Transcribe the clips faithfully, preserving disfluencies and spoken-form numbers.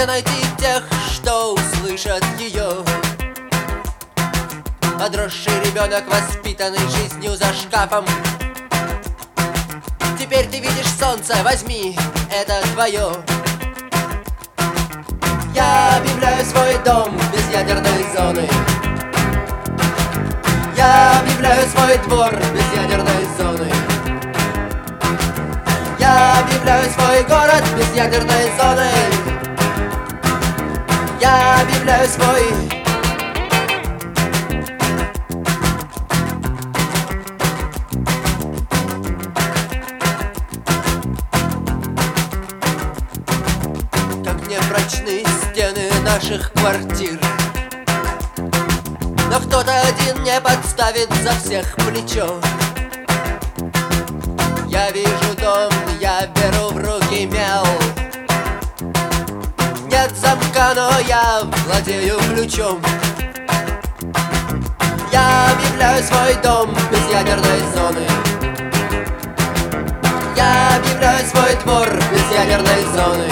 Где найти тех, что услышат ее? Подросший ребенок, воспитанный жизнью за шкафом. Теперь ты видишь солнце, возьми, это твое. Я объявляю свой дом без ядерной зоны. Я объявляю свой двор без ядерной зоны. Я объявляю свой город без ядерной зоны. Я объявляю свой... Как непрочны стены наших квартир, но кто-то один не подставит за всех плечо. Я вижу дом, я беру в руки мел. Нет замка, но я владею ключом. Я объявляю свой дом без ядерной зоны. Я объявляю свой двор без ядерной зоны.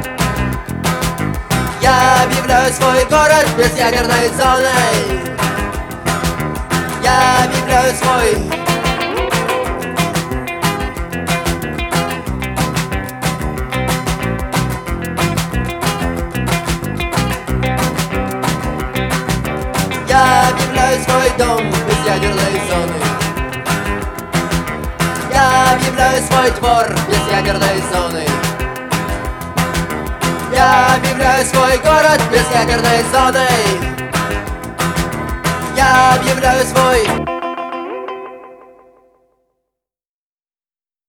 Я объявляю свой город без ядерной зоны. Я объявляю свой... Я объявляю свой дом без ядерной зоны. Я объявляю свой двор без ядерной зоны. Я объявляю свой город без ядерной зоны. Я объявляю свой...